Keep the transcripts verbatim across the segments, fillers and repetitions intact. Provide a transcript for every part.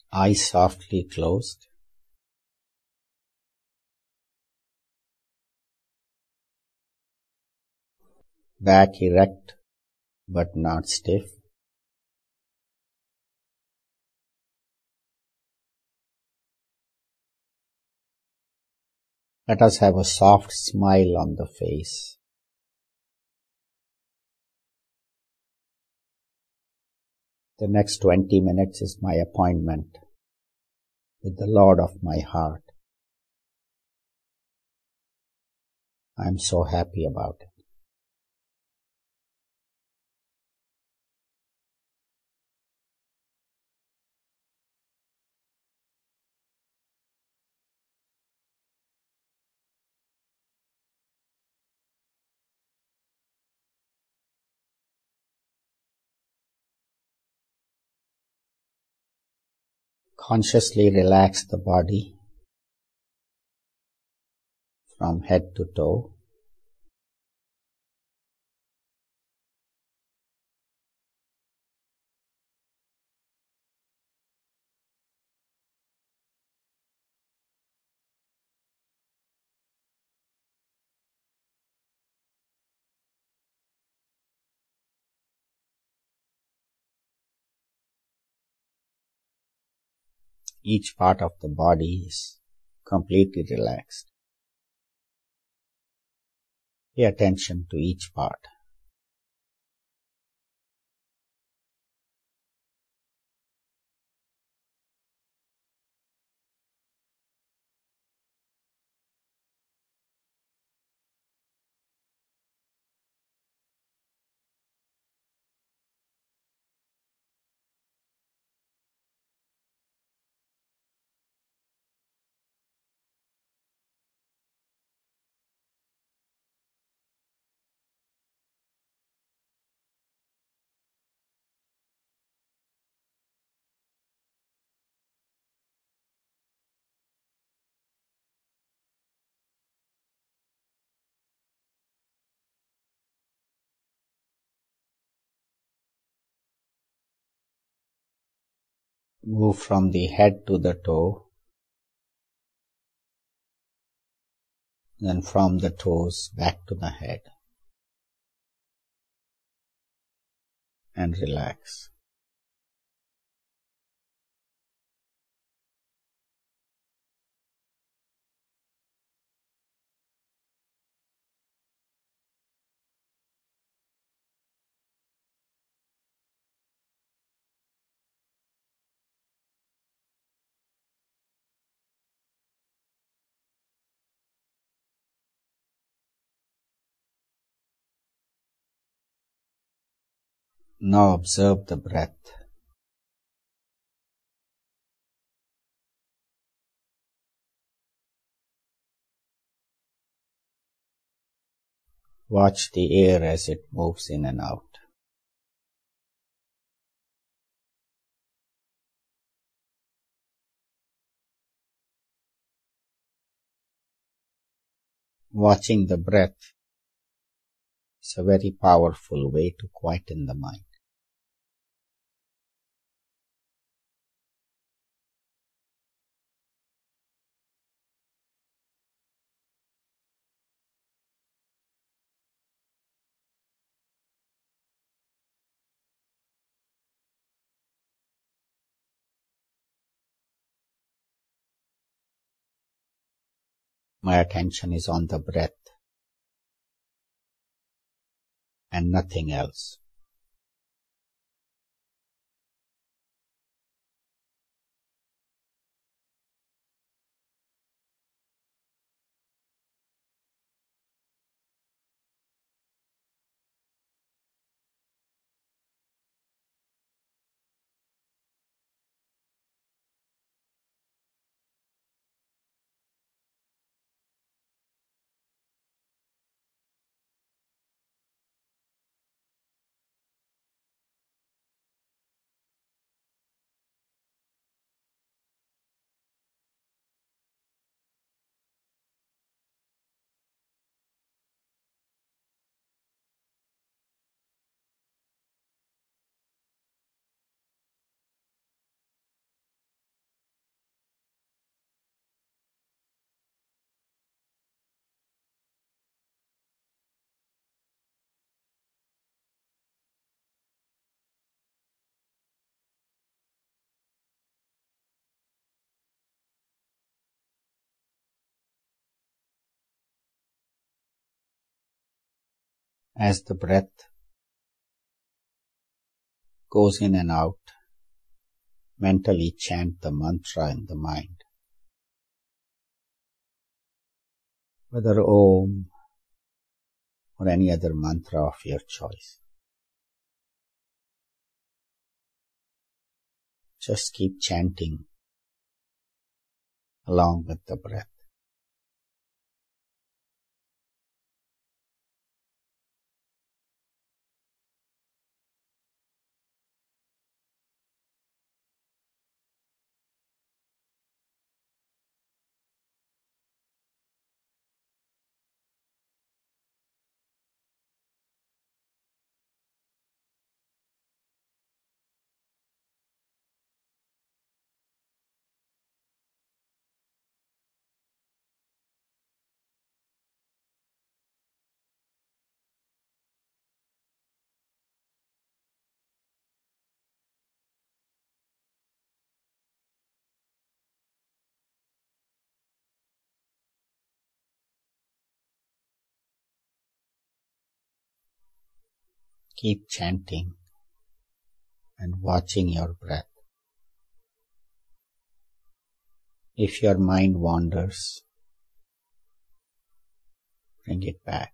Eyes softly closed. Back erect but not stiff. Let us have a soft smile on the face. The next twenty minutes is my appointment with the Lord of my heart. I am so happy about it. Consciously relax the body from head to toe. Each part of the body is completely relaxed. Pay attention to each part. Move from the head to the toe, then from the toes back to the head, and relax. Now observe the breath. Watch the air as it moves in and out. Watching the breath is a very powerful way to quieten the mind. My attention is on the breath and nothing else. As the breath goes in and out, mentally chant the mantra in the mind. Whether Om or any other mantra of your choice. Just keep chanting along with the breath. Keep chanting and watching your breath. If your mind wanders, bring it back.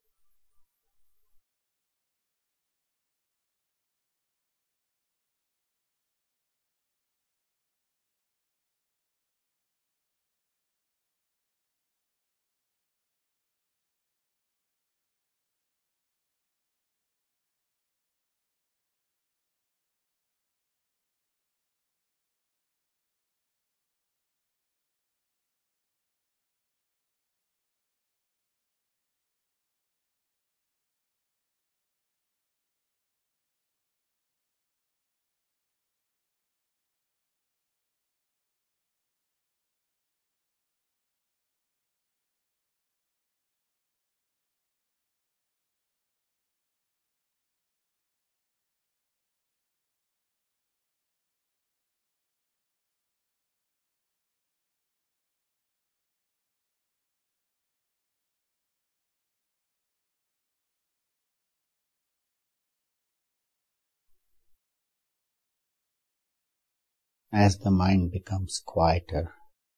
As the mind becomes quieter,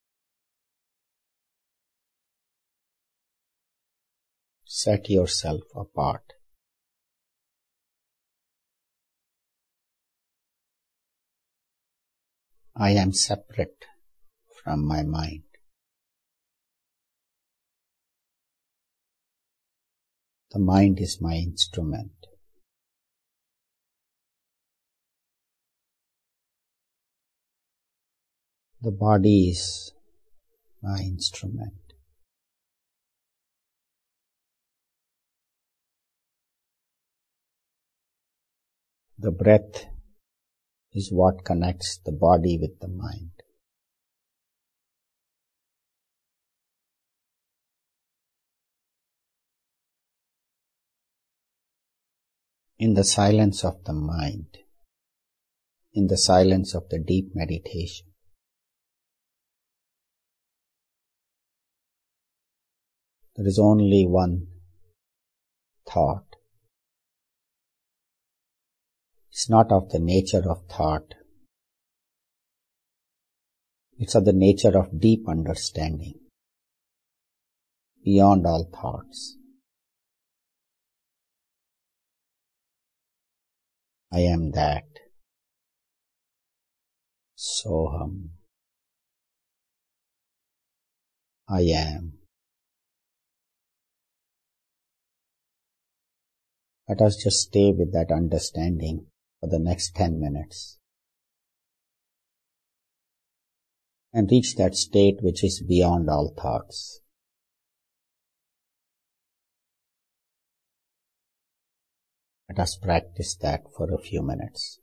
set yourself apart. I am separate from my mind. The mind is my instrument. The body is my instrument. The breath is what connects the body with the mind. In the silence of the mind, in the silence of the deep meditation, there is only one thought. It's not of the nature of thought. It's of the nature of deep understanding, beyond all thoughts. I am that. Soham. I am. Let us just stay with that understanding for the next ten minutes and reach that state which is beyond all thoughts. Let us practice that for a few minutes.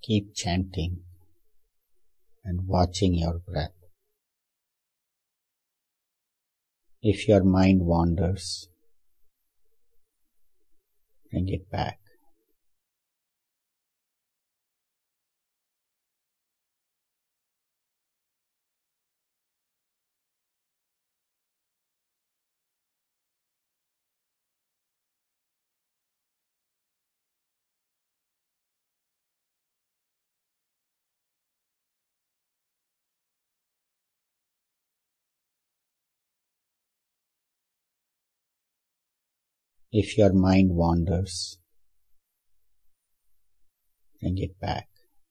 Keep chanting and watching your breath. If your mind wanders, bring it back. If your mind wanders, bring it back.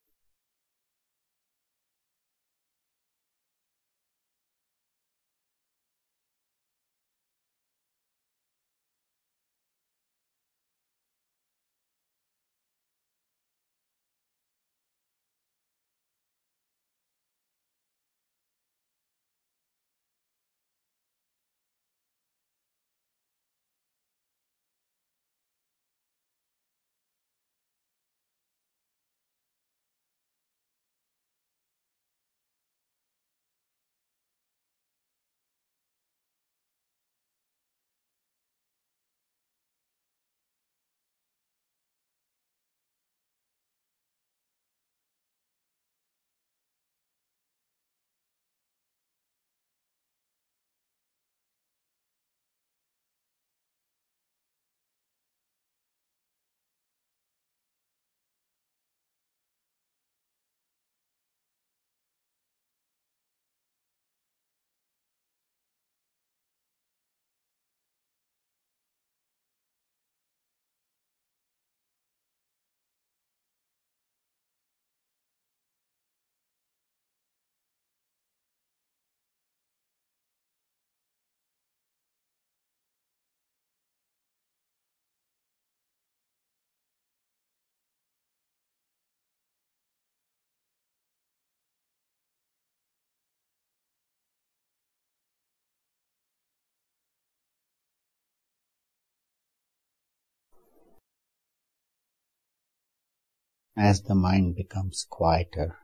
As the mind becomes quieter,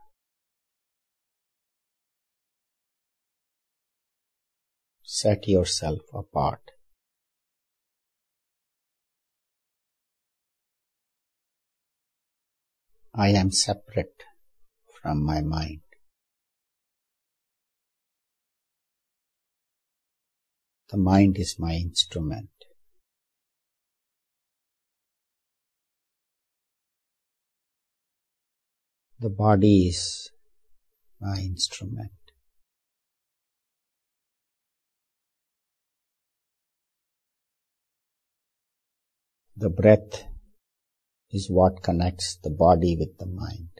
set yourself apart. I am separate from my mind. The mind is my instrument. The body is my instrument. The breath is what connects the body with the mind.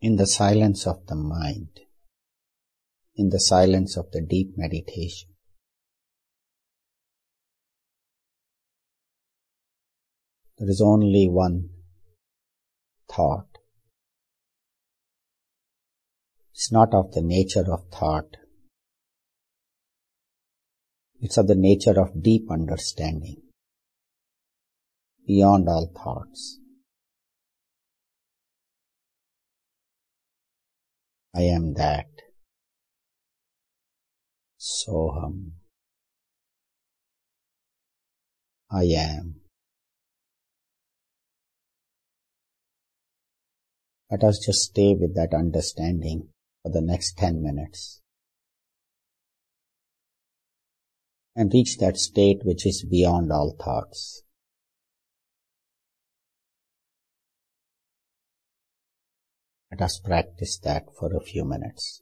in the silence of the mind, in the silence of the deep meditation. There is only one thought. It's not of the nature of thought. It's of the nature of deep understanding, beyond all thoughts. I am that. Soham. I am. Let us just stay with that understanding for the next ten minutes and reach that state which is beyond all thoughts. Let us practice that for a few minutes.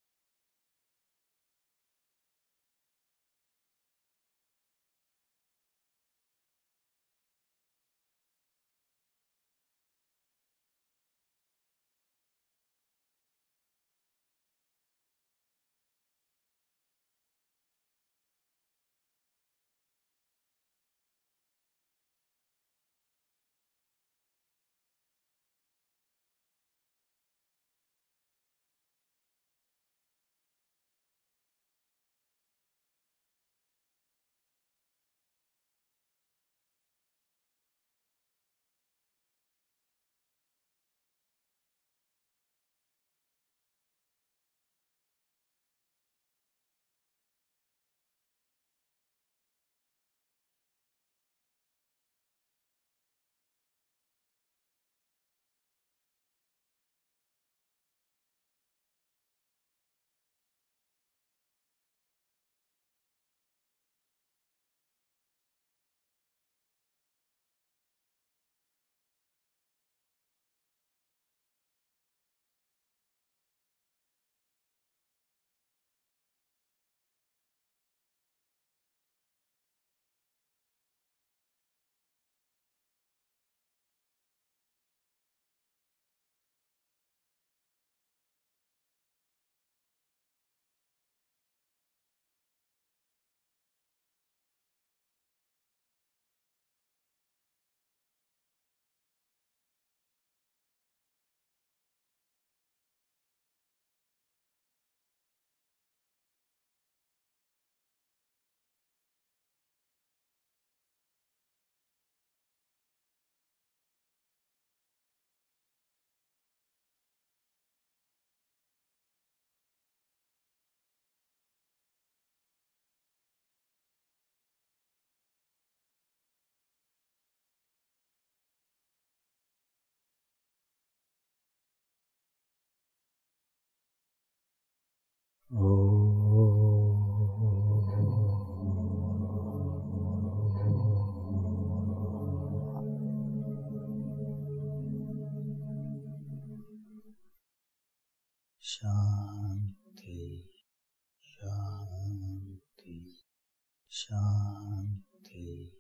Shanti, Shanti, Shanti.